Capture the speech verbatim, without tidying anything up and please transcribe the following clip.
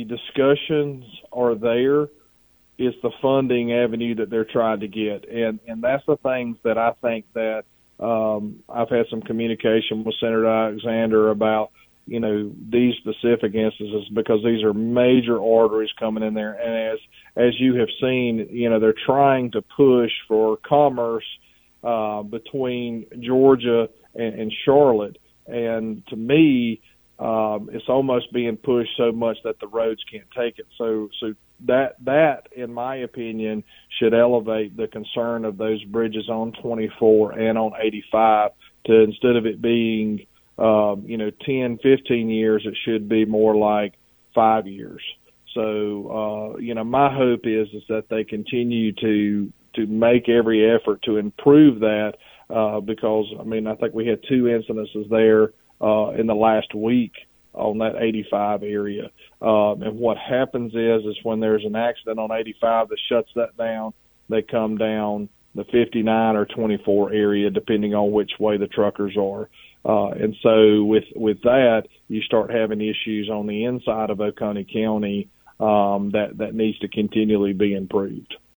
discussions are there. It's the funding avenue that they're trying to get. And, and that's the things that I think that um, I've had some communication with Senator Alexander about, you know, these specific instances, because these are major arteries coming in there. And as, as you have seen, you know, they're trying to push for commerce uh, between Georgia and, and Charlotte. And to me, um, it's almost being pushed so much that the roads can't take it. So, so that, that, in my opinion, should elevate the concern of those bridges on twenty-four and on eighty-five to, instead of it being, um, you know, ten, fifteen years, it should be more like five years. So, uh, you know, my hope is, is that they continue to, to make every effort to improve that, uh, because, I mean, I think we had two incidences there uh, in the last week on that eighty-five area. Um, and what happens is, is when there's an accident on eighty-five that shuts that down, they come down the fifty-nine or twenty-four area, depending on which way the truckers are. Uh, and so with, with that, you start having issues on the inside of Oconee County um, that, that needs to continually be improved.